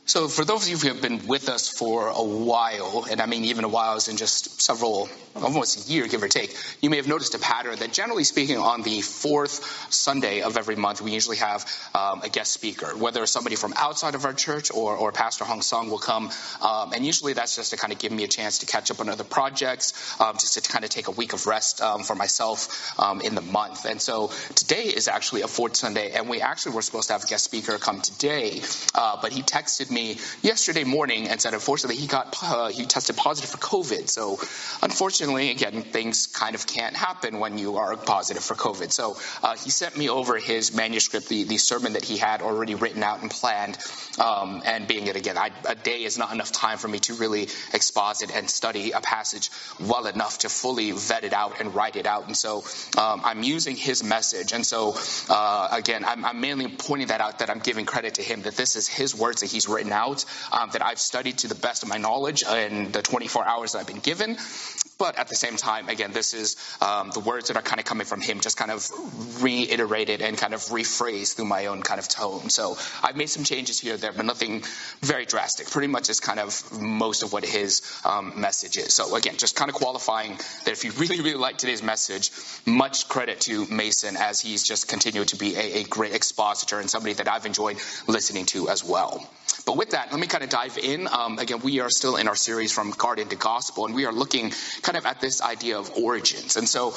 So for those of you who have been with us for a while, and I mean even a while is in just almost a year, give or take, you may have noticed a pattern that generally speaking on the fourth Sunday of every month, we usually have a guest speaker, whether somebody from outside of our church or Pastor Hong Sung will come. And usually that's just to kind of give me a chance to catch up on other projects, just to kind of take a week of rest for myself in the month. And so today is actually a fourth Sunday, and we actually were supposed to have a guest speaker come today, but he texted me yesterday morning and said unfortunately he tested positive for COVID. So unfortunately, again, things kind of can't happen when you are positive for COVID. So he sent me over his manuscript, the sermon that he had already written out and planned. And being it again, a day is not enough time for me to really exposit and study a passage well enough to fully vet it out and write it out. And so I'm using his message. And so again, I'm mainly pointing that out, that I'm giving credit to him, that this is his words that he's written out, that I've studied to the best of my knowledge in the 24 hours that I've been given. But at the same time, again, this is the words that are kind of coming from him, just kind of reiterated and kind of rephrased through my own kind of tone. So I've made some changes here or there, but nothing very drastic. Pretty much is kind of most of what his message is. So again, just kind of qualifying that if you really, really like today's message, much credit to Mason, as he's just continued to be a great expositor and somebody that I've enjoyed listening to as well. But with that, let me kind of dive in. Again, we are still in our series From Garden to Gospel, and we are looking kind of at this idea of origins. And so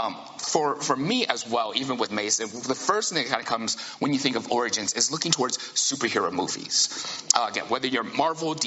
for me as well, even with Mason, the first thing that kind of comes when you think of origins is looking towards superhero movies. Again, whether you're Marvel,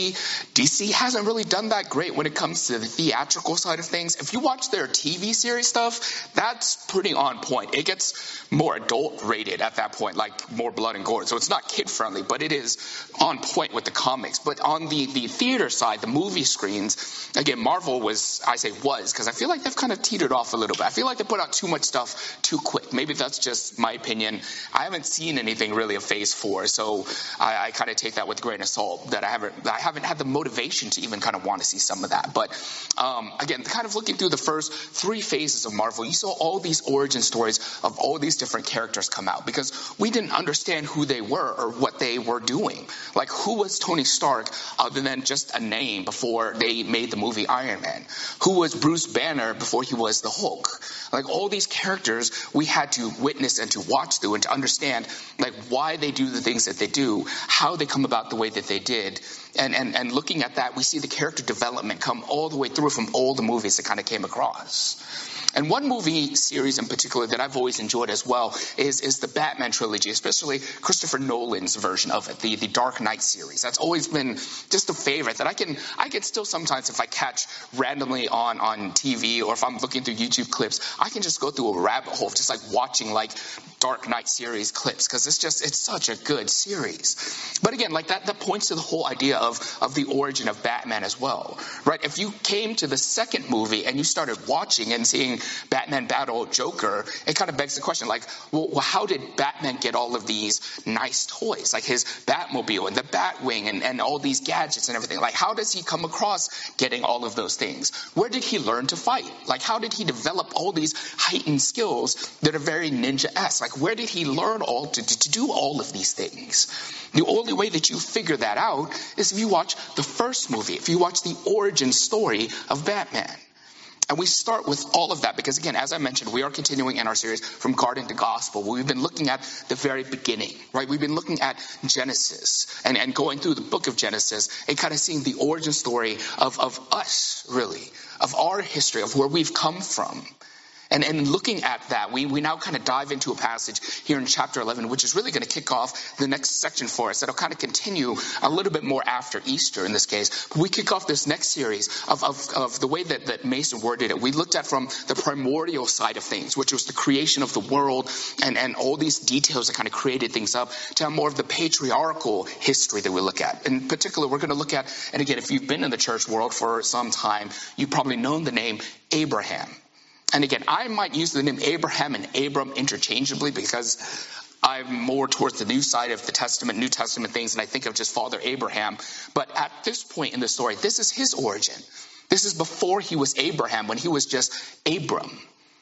DC hasn't really done that great when it comes to the theatrical side of things. If you watch their TV series stuff, that's pretty on point. It gets more adult rated at that point, like more blood and gore. So it's not kid friendly, but it is on point with the comics. But on the theater side, the movie screens, again, Marvel because I feel like they've kind of teetered off a little bit. I feel like they put out too much stuff too quick. Maybe that's just my opinion. I haven't seen anything really of Phase 4, so I kind of take that with a grain of salt, that I haven't had the motivation to even kind of want to see some of that. But again, kind of looking through the first 3 phases of Marvel, you saw all these origin stories of all these different characters come out, because we didn't understand who they were or what they were doing. Like, who was Tony Stark other than just a name before they made the movie Iron Man? Who was Bruce Banner before he was the Hulk? Like, all these characters we had to witness and to watch through and to understand, like, why they do the things that they do, how they come about the way that they did. And looking at that, we see the character development come all the way through from all the movies that kind of came across. And one movie series in particular that I've always enjoyed as well is the Batman trilogy, especially Christopher Nolan's version of it, the Dark Knight series. That's always been just a favorite that I can still sometimes, if I catch randomly on TV or if I'm looking through YouTube clips, I can just go through a rabbit hole of just like watching like Dark Knight series clips, because it's such a good series. But again, like that points to the whole idea of the origin of Batman as well, right? If you came to the second movie and you started watching and seeing Batman battle Joker, it kind of begs the question, like, well, how did Batman get all of these nice toys, like his Batmobile and the Batwing and all these gadgets and everything? Like, how does he come across getting all of those things? Where did he learn to fight? Like, how did he develop all these heightened skills that are very ninja-esque? Like, where did he learn all to do all of these things? The only way that you figure that out is if you watch the first movie, if you watch the origin story of Batman. And we start with all of that because, again, as I mentioned, we are continuing in our series From Garden to Gospel. We've been looking at the very beginning, right? We've been looking at Genesis and going through the book of Genesis and kind of seeing the origin story of us, really, of our history, of where we've come from. And looking at that, we now kind of dive into a passage here in chapter 11, which is really going to kick off the next section for us. That'll kind of continue a little bit more after Easter in this case. But we kick off this next series of the way that Mason worded it. We looked at from the primordial side of things, which was the creation of the world and all these details that kind of created things up, to more of the patriarchal history that we look at. In particular, we're going to look at, and again, if you've been in the church world for some time, you've probably known the name Abraham. And again, I might use the name Abraham and Abram interchangeably because I'm more towards the new side of the Testament, New Testament things, and I think of just Father Abraham. But at this point in the story, this is his origin. This is before he was Abraham, when he was just Abram.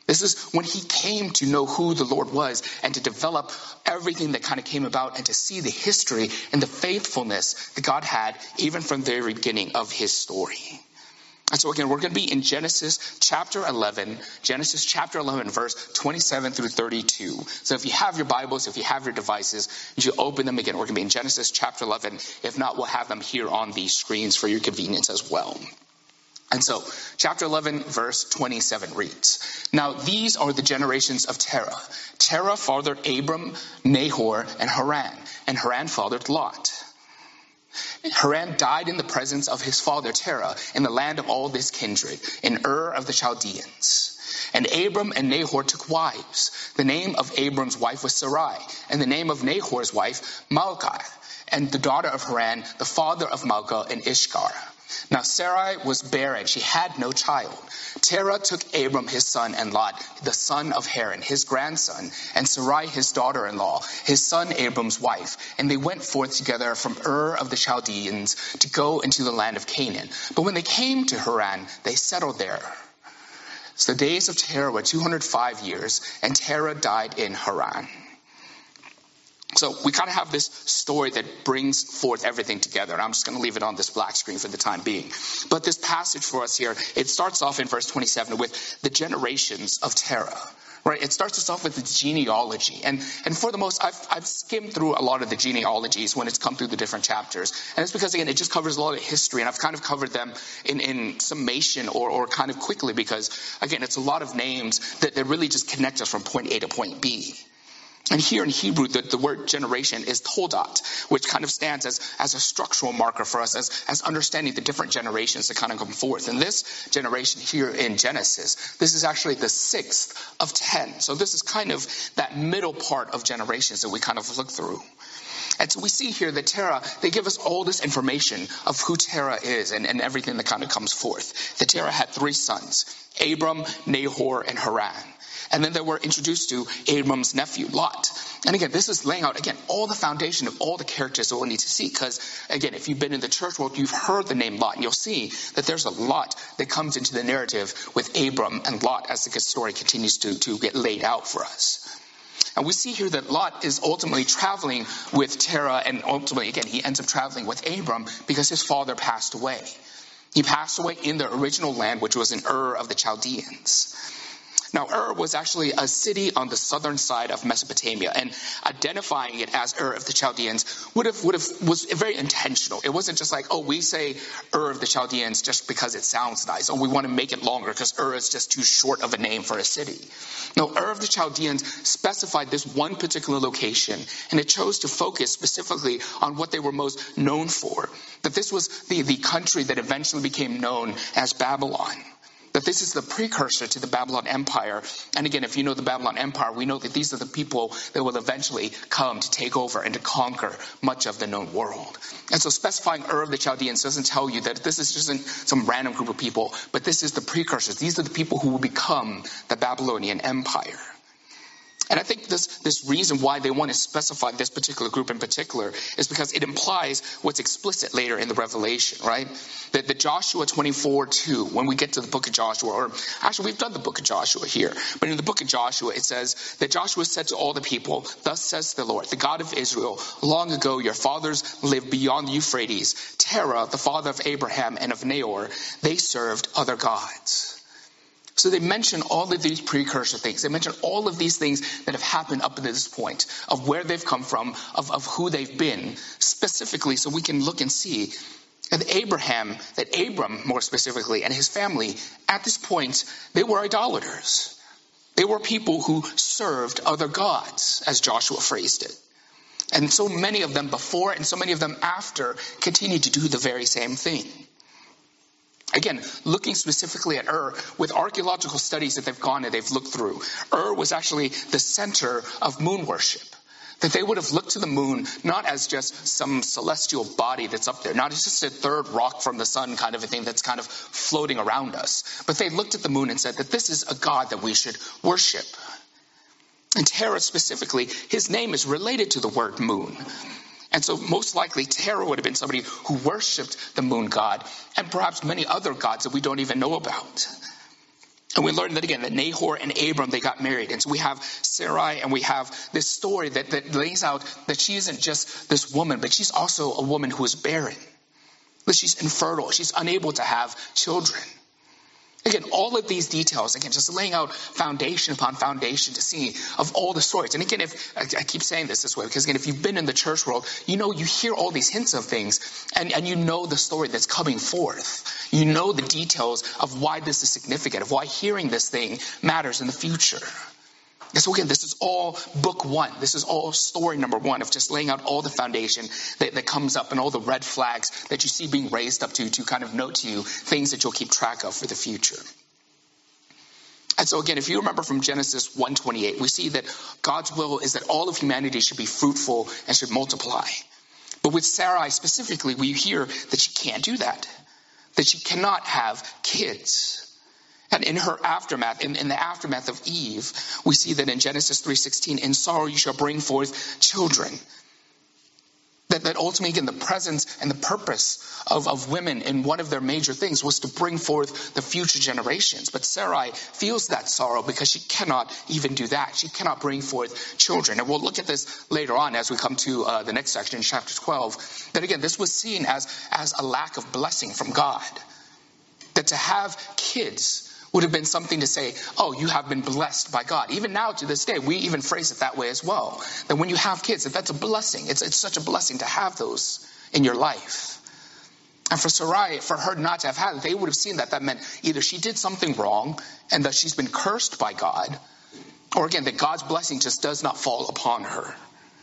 This is when he came to know who the Lord was and to develop everything that kind of came about and to see the history and the faithfulness that God had even from the very beginning of his story. And so again, we're going to be in Genesis chapter 11, verse 27 through 32. So if you have your Bibles, if you have your devices, you should open them again. We're going to be in Genesis chapter 11. If not, we'll have them here on the screens for your convenience as well. And so, chapter 11, verse 27 reads, Now these are the generations of Terah. Terah fathered Abram, Nahor, and Haran fathered Lot. Haran died in the presence of his father Terah in the land of all this kindred, in Ur of the Chaldeans. And Abram and Nahor took wives. The name of Abram's wife was Sarai, and the name of Nahor's wife Milcah, and the daughter of Haran, the father of Milcah and Ishkar. Now Sarai was barren, she had no child. Terah took Abram his son and Lot, the son of Haran, his grandson, and Sarai his daughter-in-law, his son Abram's wife. And they went forth together from Ur of the Chaldeans to go into the land of Canaan. But when they came to Haran, they settled there. So the days of Terah were 205 years, and Terah died in Haran. So we kind of have this story that brings forth everything together. And I'm just going to leave it on this black screen for the time being. But this passage for us here, it starts off in verse 27 with the generations of Terah. Right? It starts us off with the genealogy. And for the most, I've skimmed through a lot of the genealogies when it's come through the different chapters. And it's because, again, it just covers a lot of history. And I've kind of covered them in summation or kind of quickly because, again, it's a lot of names that really just connect us from point A to point B. And here in Hebrew, the word generation is toldot, which kind of stands as a structural marker for us, as understanding the different generations that kind of come forth. And this generation here in Genesis, this is actually the 6th of 10. So this is kind of that middle part of generations that we kind of look through. And so we see here that Terah, they give us all this information of who Terah is and everything that kind of comes forth. That Terah had 3 sons, Abram, Nahor, and Haran. And then they were introduced to Abram's nephew, Lot. And again, this is laying out, again, all the foundation of all the characters that we'll need to see. Because, again, if you've been in the church world, you've heard the name Lot. And you'll see that there's a lot that comes into the narrative with Abram and Lot as the story continues to get laid out for us. And we see here that Lot is ultimately traveling with Terah. And ultimately, again, he ends up traveling with Abram because his father passed away. He passed away in the original land, which was in Ur of the Chaldeans. Now, Ur was actually a city on the southern side of Mesopotamia, and identifying it as Ur of the Chaldeans was very intentional. It wasn't just like, oh, we say Ur of the Chaldeans just because it sounds nice, or we want to make it longer because Ur is just too short of a name for a city. No, Ur of the Chaldeans specified this one particular location, and it chose to focus specifically on what they were most known for. That this was the country that eventually became known as Babylon. That this is the precursor to the Babylon Empire. And again, if you know the Babylon Empire, we know that these are the people that will eventually come to take over and to conquer much of the known world. And so specifying Ur of the Chaldeans doesn't tell you that this is just some random group of people, but this is the precursors. These are the people who will become the Babylonian Empire. And I think this reason why they want to specify this particular group in particular is because it implies what's explicit later in the Revelation, right? That the Joshua 24:2, when we get to the book of Joshua, or actually we've done the book of Joshua here, but in the book of Joshua it says that Joshua said to all the people, "Thus says the Lord, the God of Israel, long ago your fathers lived beyond the Euphrates. Terah, the father of Abraham and of Nahor, they served other gods." So they mention all of these precursor things. They mention all of these things that have happened up to this point, of where they've come from, of who they've been, specifically so we can look and see that Abram more specifically, and his family, at this point, they were idolaters. They were people who served other gods, as Joshua phrased it. And so many of them before and so many of them after continued to do the very same thing. Again, looking specifically at Ur, with archaeological studies that they've gone and they've looked through, Ur was actually the center of moon worship. That they would have looked to the moon not as just some celestial body that's up there, not as just a third rock from the sun kind of a thing that's kind of floating around us, but they looked at the moon and said that this is a god that we should worship. And Terah specifically, his name is related to the word moon. And so most likely Terah would have been somebody who worshipped the moon god and perhaps many other gods that we don't even know about. And we learned that again, that Nahor and Abram, they got married. And so we have Sarai, and we have this story that lays out that she isn't just this woman, but she's also a woman who is barren. That she's infertile. She's unable to have children. Again, all of these details, again, just laying out foundation upon foundation to see of all the stories. And again, if I keep saying this way, because again, if you've been in the church world, you know, you hear all these hints of things, and you know the story that's coming forth. You know the details of why this is significant, of why hearing this thing matters in the future. And so again, this is all book one. This is all story number one of just laying out all the foundation that comes up and all the red flags that you see being raised up to kind of note to you things that you'll keep track of for the future. And so again, if you remember from Genesis 1:28, we see that God's will is that all of humanity should be fruitful and should multiply. But with Sarai specifically, we hear that she can't do that she cannot have kids. And in her aftermath, in the aftermath of Eve, we see that in Genesis 3:16, in sorrow you shall bring forth children. That ultimately, again, the presence and the purpose of women in one of their major things was to bring forth the future generations. But Sarai feels that sorrow because she cannot even do that. She cannot bring forth children. And we'll look at this later on as we come to the next section in chapter 12. That again, this was seen as a lack of blessing from God. That to have kids would have been something to say, oh, you have been blessed by God. Even now to this day, we even phrase it that way as well. That when you have kids, that's a blessing. It's such a blessing to have those in your life. And for Sarai, for her not to have had it, they would have seen that meant either she did something wrong and that she's been cursed by God, or again, that God's blessing just does not fall upon her.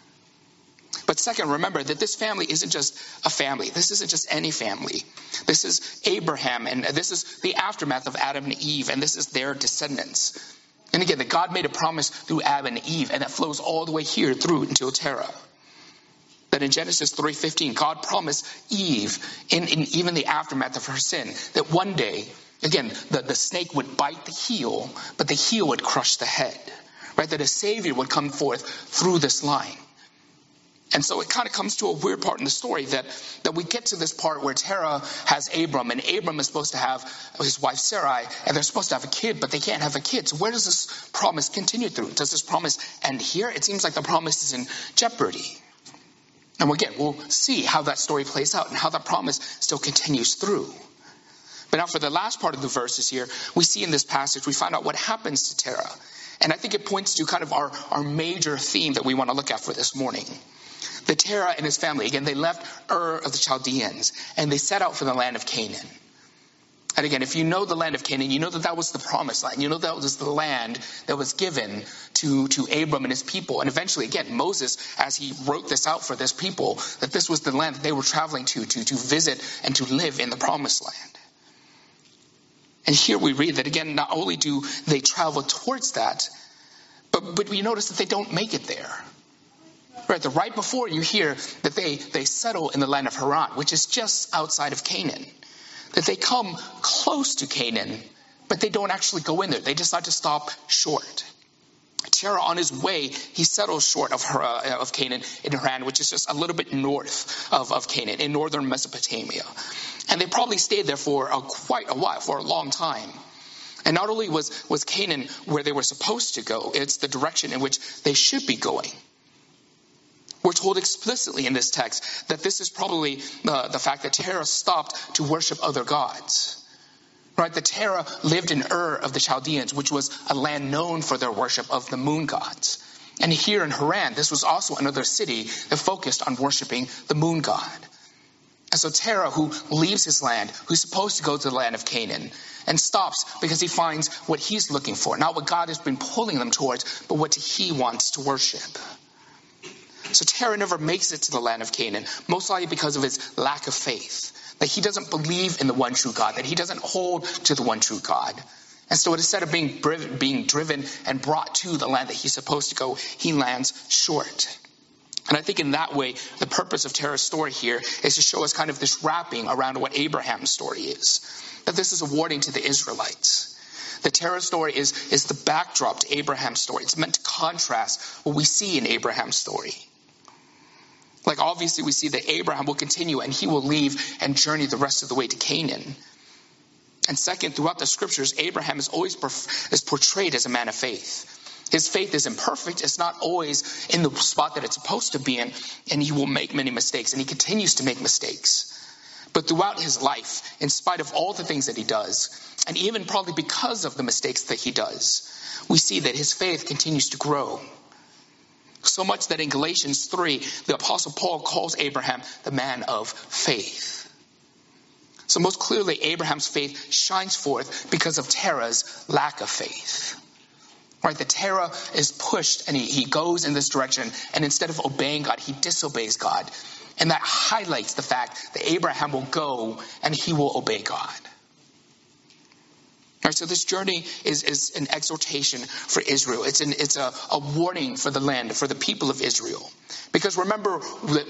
But second, remember that this family isn't just a family. This isn't just any family. This is Abraham, and this is the aftermath of Adam and Eve, and this is their descendants. And again, that God made a promise through Adam and Eve, and that flows all the way here through until Terah. That in Genesis 3:15, God promised Eve, in even the aftermath of her sin, that one day, again, the snake would bite the heel, but the heel would crush the head. Right? That a Savior would come forth through this line. And so it kind of comes to a weird part in the story that we get to this part where Terah has Abram, and Abram is supposed to have his wife Sarai, and they're supposed to have a kid, but they can't have a kid. So where does this promise continue through? Does this promise end here? It seems like the promise is in jeopardy. And again, we'll see how that story plays out and how that promise still continues through. But now for the last part of the verses here, we see in this passage, we find out what happens to Terah. And I think it points to kind of our major theme that we want to look at for this morning. The Terah and his family, again, they left Ur of the Chaldeans, and they set out for the land of Canaan. And again, if you know the land of Canaan, you know that was the promised land. You know that was the land that was given to Abram and his people. And eventually, again, Moses, as he wrote this out for this people, that this was the land that they were traveling to visit and to live in the promised land. And here we read that, again, not only do they travel towards that, but we notice that they don't make it there. Right before you hear that they settle in the land of Haran, which is just outside of Canaan. That they come close to Canaan, but they don't actually go in there. They decide to stop short. Terah, on his way, he settles short of Canaan in Haran, which is just a little bit north of Canaan, in northern Mesopotamia. And they probably stayed there for quite a while, for a long time. And not only was Canaan where they were supposed to go, it's the direction in which they should be going. We're told explicitly in this text that this is probably the fact that Terah stopped to worship other gods. Right? That Terah lived in Ur of the Chaldeans, which was a land known for their worship of the moon gods. And here in Haran, this was also another city that focused on worshiping the moon god. And so Terah, who leaves his land, who's supposed to go to the land of Canaan, and stops because he finds what he's looking for. Not what God has been pulling them towards, but what he wants to worship. So Terah never makes it to the land of Canaan, most likely because of his lack of faith. That he doesn't believe in the one true God, that he doesn't hold to the one true God. And so instead of being driven and brought to the land that he's supposed to go, he lands short. And I think in that way, the purpose of Terah's story here is to show us kind of this wrapping around what Abraham's story is. That this is a warning to the Israelites. The Terah story is the backdrop to Abraham's story. It's meant to contrast what we see in Abraham's story. Like obviously we see that Abraham will continue and he will leave and journey the rest of the way to Canaan. And second, throughout the scriptures, Abraham is always is portrayed as a man of faith. His faith is imperfect. It's not always in the spot that it's supposed to be in, and he will make many mistakes, and he continues to make mistakes. But throughout his life, in spite of all the things that he does, and even probably because of the mistakes that he does, we see that his faith continues to grow. So much that in Galatians 3, the Apostle Paul calls Abraham the man of faith. So most clearly, Abraham's faith shines forth because of Terah's lack of faith. Right, the Terah is pushed and he goes in this direction, and instead of obeying God, he disobeys God. And that highlights the fact that Abraham will go and he will obey God. All right, so this journey is an exhortation for Israel. It's a warning for the land, for the people of Israel. Because remember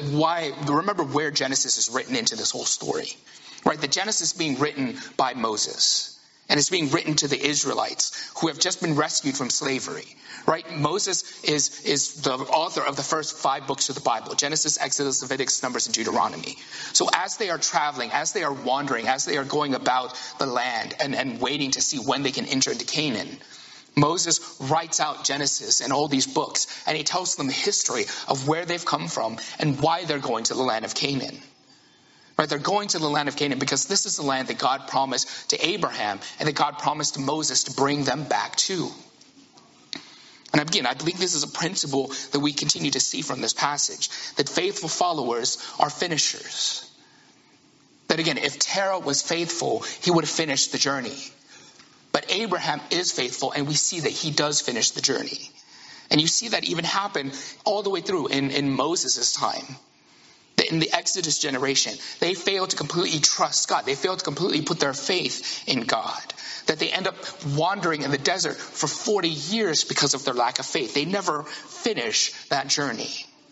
where Genesis is written into this whole story. Right, the Genesis being written by Moses. And it's being written to the Israelites who have just been rescued from slavery. Right? Moses is the author of the first 5 books of the Bible. Genesis, Exodus, Leviticus, Numbers, and Deuteronomy. So as they are traveling, as they are wandering, as they are going about the land and waiting to see when they can enter into Canaan, Moses writes out Genesis and all these books. And he tells them the history of where they've come from and why they're going to the land of Canaan. Right, they're going to the land of Canaan because this is the land that God promised to Abraham and that God promised to Moses to bring them back to. And again, I believe this is a principle that we continue to see from this passage, that faithful followers are finishers. That again, if Terah was faithful, he would have finished the journey. But Abraham is faithful, and we see that he does finish the journey. And you see that even happen all the way through in Moses' time. In the Exodus generation, they failed to completely trust God. They failed to completely put their faith in God. That they end up wandering in the desert for 40 years because of their lack of faith. They never finish that journey.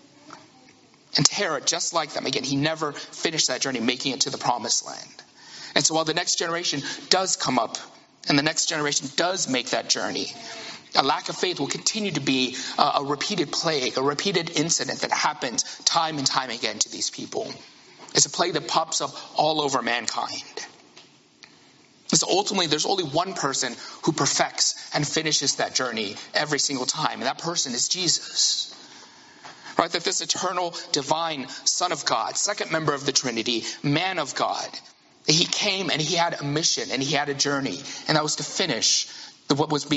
And Terah, just like them, again, he never finished that journey, making it to the promised land. And so while the next generation does come up, and the next generation does make that journey, a lack of faith will continue to be a repeated plague, a repeated incident that happens time and time again to these people. It's a plague that pops up all over mankind. So ultimately, there's only one person who perfects and finishes that journey every single time, and that person is Jesus. Right? That this eternal, divine Son of God, second member of the Trinity, man of God, he came and he had a mission and he had a journey, and that was to finish what was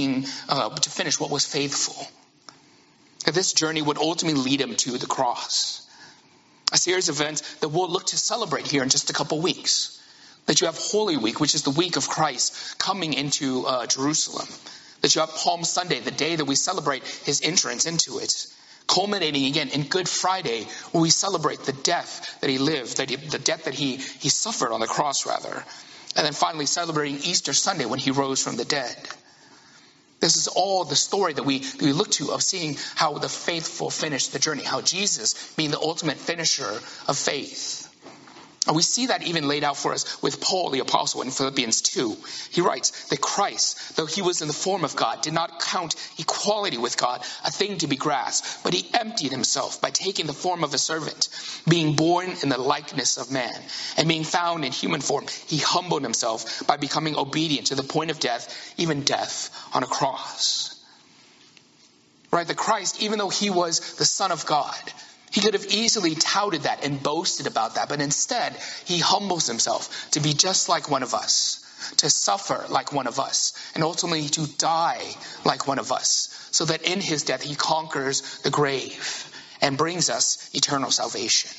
faithful. That this journey would ultimately lead him to the cross. A series of events that we'll look to celebrate here in just a couple weeks. That you have Holy Week, which is the week of Christ coming into Jerusalem. That you have Palm Sunday, the day that we celebrate his entrance into it. Culminating again in Good Friday, where we celebrate the death that he lived, the death that he suffered on the cross, rather. And then finally celebrating Easter Sunday when he rose from the dead. This is all the story that we look to of seeing how the faithful finish the journey, how Jesus being the ultimate finisher of faith. And we see that even laid out for us with Paul the Apostle in Philippians 2. He writes that Christ, though he was in the form of God, did not count equality with God a thing to be grasped, but he emptied himself by taking the form of a servant, being born in the likeness of man, and being found in human form. He humbled himself by becoming obedient to the point of death, even death on a cross. Right, that Christ, even though he was the Son of God, he could have easily touted that and boasted about that, but instead he humbles himself to be just like one of us, to suffer like one of us, and ultimately to die like one of us, so that in his death he conquers the grave and brings us eternal salvation.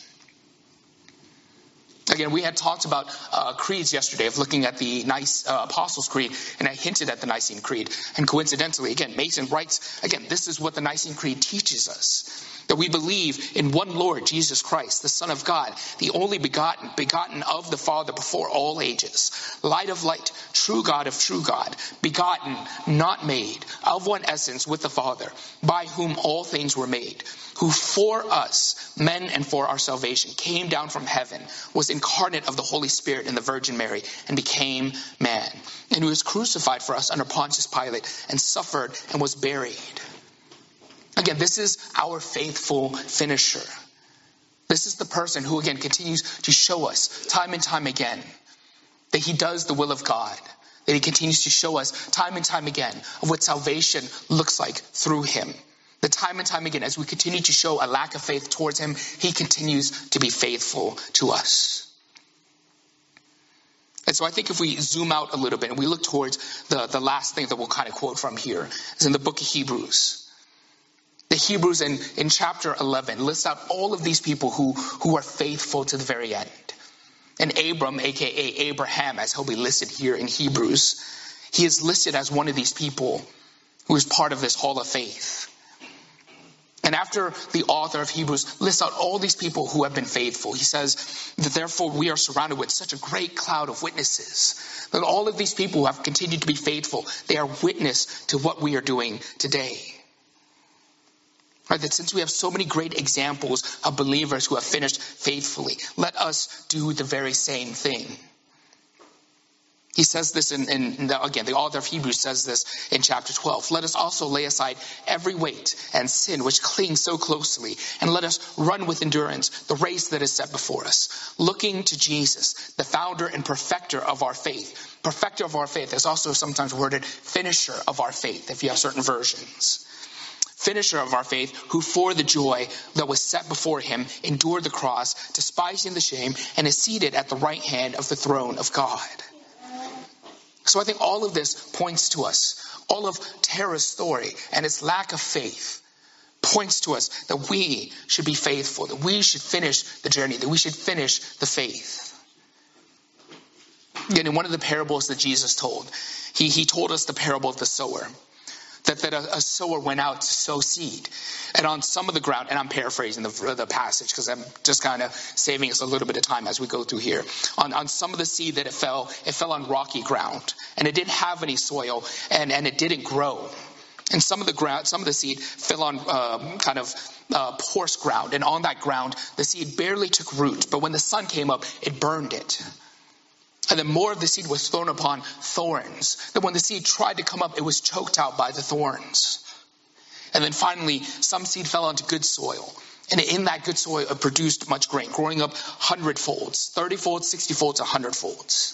Again, we had talked about creeds yesterday, of looking at the Apostles' Creed, and I hinted at the Nicene Creed. And coincidentally, again, Mason writes, again, this is what the Nicene Creed teaches us. That we believe in one Lord, Jesus Christ, the Son of God, the only begotten of the Father before all ages, light of light, true God of true God, begotten, not made, of one essence with the Father, by whom all things were made, who for us, men and for our salvation, came down from heaven, was incarnate of the Holy Spirit in the Virgin Mary, and became man, and who was crucified for us under Pontius Pilate, and suffered and was buried. Again, this is our faithful finisher. This is the person who, again, continues to show us time and time again that he does the will of God, that he continues to show us time and time again of what salvation looks like through him. That time and time again, as we continue to show a lack of faith towards him, he continues to be faithful to us. And so I think if we zoom out a little bit and we look towards the last thing that we'll kind of quote from here is in the book of Hebrews. The Hebrews in chapter 11 lists out all of these people who are faithful to the very end. And Abram, aka Abraham, as he'll be listed here in Hebrews, he is listed as one of these people who is part of this hall of faith. And after the author of Hebrews lists out all these people who have been faithful, he says that therefore we are surrounded with such a great cloud of witnesses. That all of these people who have continued to be faithful, they are witness to what we are doing today. Right, that since we have so many great examples of believers who have finished faithfully, let us do the very same thing. He says this again, the author of Hebrews says this in chapter 12. Let us also lay aside every weight and sin which clings so closely, and let us run with endurance the race that is set before us, looking to Jesus, the founder and perfecter of our faith. Perfecter of our faith is also sometimes worded finisher of our faith, if you have certain versions. Finisher of our faith, who for the joy that was set before him endured the cross, despising the shame, and is seated at the right hand of the throne of God. So I think all of this points to us. All of Terah's story and its lack of faith points to us that we should be faithful, that we should finish the journey, that we should finish the faith. Again, in one of the parables that Jesus told, he told us the parable of the sower. That a sower went out to sow seed. And on some of the ground, and I'm paraphrasing the passage because I'm just kind of saving us a little bit of time as we go through here. On some of the seed that it fell on rocky ground. And it didn't have any soil and it didn't grow. And some of the seed fell on porous ground. And on that ground, the seed barely took root. But when the sun came up, it burned it. And then more of the seed was thrown upon thorns. That when the seed tried to come up, it was choked out by the thorns. And then finally, some seed fell onto good soil. And in that good soil, it produced much grain, growing up 100-folds, 30-folds, 60-folds, 100-folds.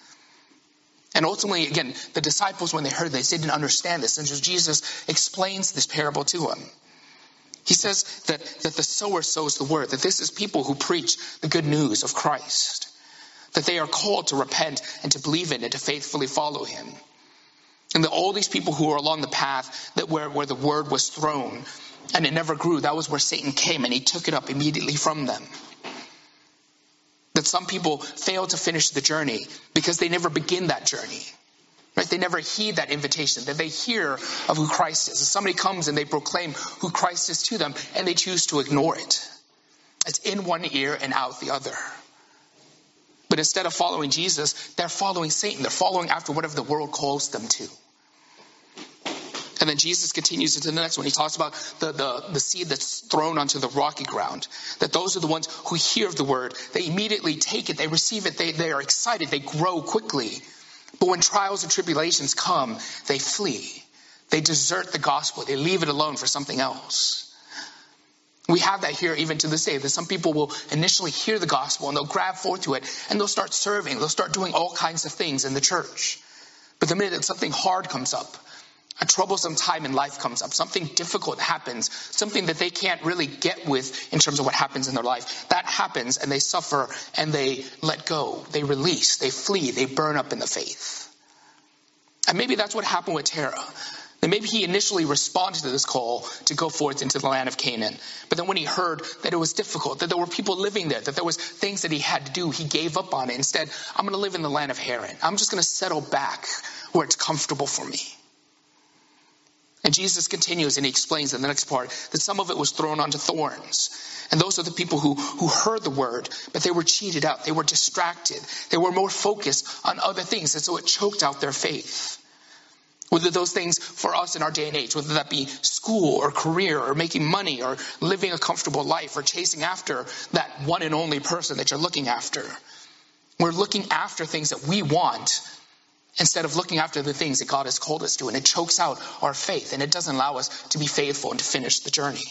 And ultimately, again, the disciples, when they heard this, they didn't understand this. And so Jesus explains this parable to them. He says that the sower sows the word, that this is people who preach the good news of Christ. That they are called to repent and to believe in and to faithfully follow him. And that all these people who are along the path that where the word was thrown and it never grew, that was where Satan came and he took it up immediately from them. That some people fail to finish the journey because they never begin that journey. Right? They never heed that invitation, that they hear of who Christ is. If somebody comes and they proclaim who Christ is to them and they choose to ignore it. It's in one ear and out the other. But instead of following Jesus, they're following Satan. They're following after whatever the world calls them to. And then Jesus continues into the next one. He talks about the seed that's thrown onto the rocky ground. That those are the ones who hear of the word. They immediately take it. They receive it. They are excited. They grow quickly. But when trials and tribulations come, they flee. They desert the gospel. They leave it alone for something else. We have that here even to this day, that some people will initially hear the gospel and they'll grab forth to it and they'll start serving. They'll start doing all kinds of things in the church. But the minute something hard comes up, a troublesome time in life comes up, something difficult happens, something that they can't really get with in terms of what happens in their life, that happens and they suffer and they let go. They release, they flee, they burn up in the faith. And maybe that's what happened with Terah. That maybe he initially responded to this call to go forth into the land of Canaan. But then when he heard that it was difficult, that there were people living there, that there was things that he had to do, he gave up on it. Instead, I'm going to live in the land of Haran. I'm just going to settle back where it's comfortable for me. And Jesus continues and he explains in the next part that some of it was thrown onto thorns. And those are the people who heard the word, but they were cheated out. They were distracted. They were more focused on other things. And so it choked out their faith. Whether those things for us in our day and age, whether that be school or career or making money or living a comfortable life or chasing after that one and only person that you're looking after. We're looking after things that we want instead of looking after the things that God has called us to. And it chokes out our faith and it doesn't allow us to be faithful and to finish the journey.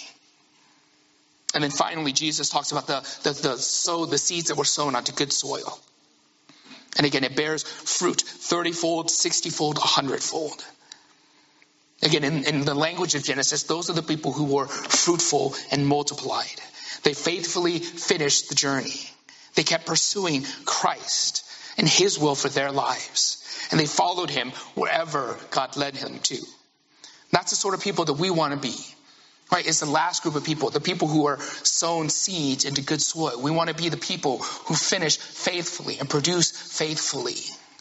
And then finally, Jesus talks about the seeds that were sown onto good soil. And again, it bears fruit 30-fold, 60-fold, 100-fold. Again, in the language of Genesis, those are the people who were fruitful and multiplied. They faithfully finished the journey. They kept pursuing Christ and his will for their lives. And they followed him wherever God led him to. That's the sort of people that we want to be. Right? It's the last group of people, the people who are sown seeds into good soil. We want to be the people who finish faithfully and produce faithfully.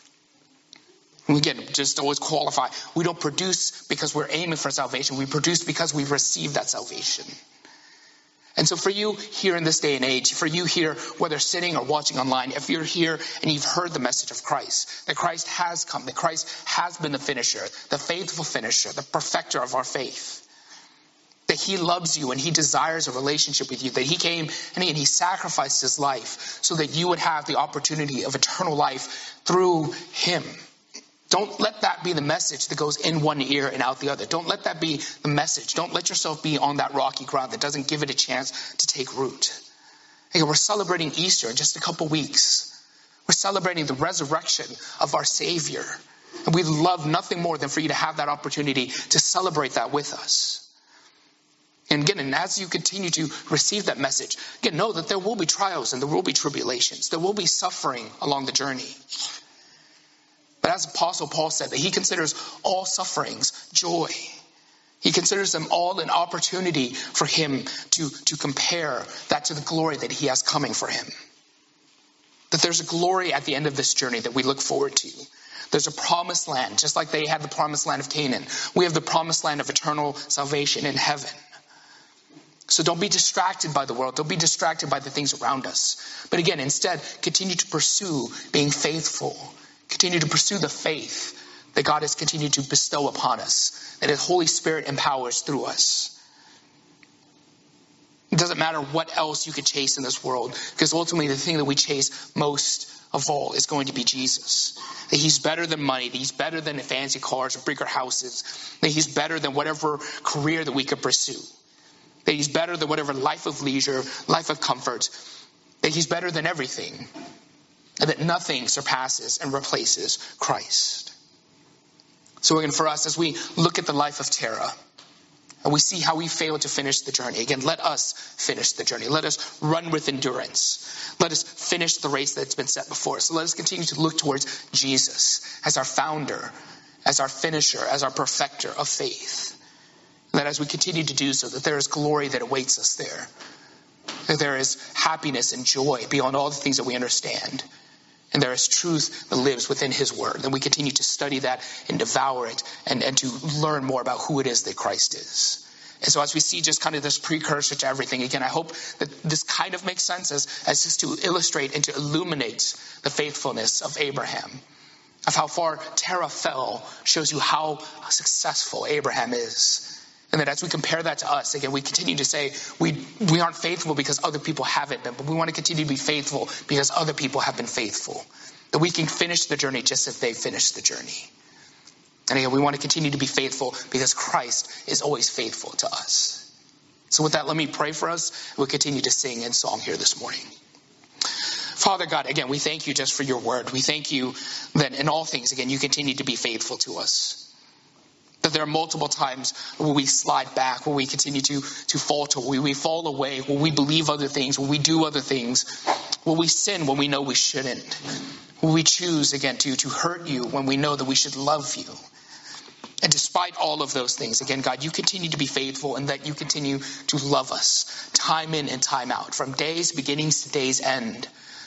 And again, just always qualify. We don't produce because we're aiming for salvation. We produce because we've received that salvation. And so for you here in this day and age, for you here, whether sitting or watching online, if you're here and you've heard the message of Christ, that Christ has come, that Christ has been the finisher, the faithful finisher, the perfecter of our faith, that he loves you and he desires a relationship with you, that he came and he sacrificed his life so that you would have the opportunity of eternal life through him. Don't let that be the message that goes in one ear and out the other. Don't let that be the message. Don't let yourself be on that rocky ground that doesn't give it a chance to take root. Hey, we're celebrating Easter in just a couple weeks. We're celebrating the resurrection of our Savior. And we'd love nothing more than for you to have that opportunity to celebrate that with us. And again, and as you continue to receive that message, again, know that there will be trials and there will be tribulations. There will be suffering along the journey. But as Apostle Paul said, that he considers all sufferings joy. He considers them all an opportunity for him to compare that to the glory that he has coming for him. That there's a glory at the end of this journey that we look forward to. There's a promised land, just like they had the promised land of Canaan. We have the promised land of eternal salvation in heaven. So don't be distracted by the world. Don't be distracted by the things around us. But again, instead, continue to pursue being faithful. Continue to pursue the faith that God has continued to bestow upon us, that his Holy Spirit empowers through us. It doesn't matter what else you could chase in this world, because ultimately the thing that we chase most of all is going to be Jesus. That he's better than money, that he's better than fancy cars or bigger houses, that he's better than whatever career that we could pursue, that he's better than whatever life of leisure, life of comfort, that he's better than everything. And that nothing surpasses and replaces Christ. So again, for us, as we look at the life of Tara, and we see how we failed to finish the journey, again, let us finish the journey. Let us run with endurance. Let us finish the race that's been set before us. So let us continue to look towards Jesus as our founder, as our finisher, as our perfecter of faith. And that as we continue to do so, that there is glory that awaits us there. That there is happiness and joy beyond all the things that we understand. And there is truth that lives within his word. And we continue to study that and devour it and to learn more about who it is that Christ is. And so as we see just kind of this precursor to everything, again, I hope that this kind of makes sense as just to illustrate and to illuminate the faithfulness of Abraham. Of how far Terah fell shows you how successful Abraham is. And that as we compare that to us, again, we continue to say we aren't faithful because other people haven't been, but we want to continue to be faithful because other people have been faithful. That we can finish the journey just as they finished the journey. And again, we want to continue to be faithful because Christ is always faithful to us. So with that, let me pray for us. We'll continue to sing in song here this morning. Father God, again, we thank you just for your word. We thank you that in all things, again, you continue to be faithful to us. That there are multiple times where we slide back, where we continue to falter, where we fall away, where we believe other things, where we do other things, where we sin when we know we shouldn't, where we choose, again, to hurt you when we know that we should love you. And despite all of those things, again, God, you continue to be faithful and that you continue to love us time in and time out. From days beginnings to days end,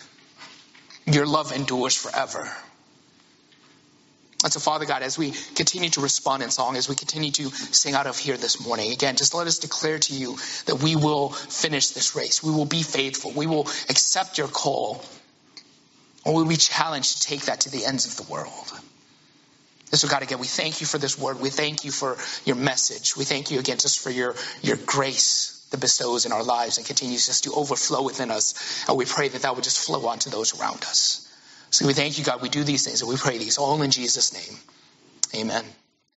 your love endures forever. And so, Father God, as we continue to respond in song, as we continue to sing out of here this morning, again, just let us declare to you that we will finish this race. We will be faithful. We will accept your call. And we'll be challenged to take that to the ends of the world. And so, God, again, we thank you for this word. We thank you for your message. We thank you, again, just for your grace that bestows in our lives and continues just to overflow within us. And we pray that would just flow onto those around us. So we thank you, God. We do these things and we pray these all in Jesus' name. Amen.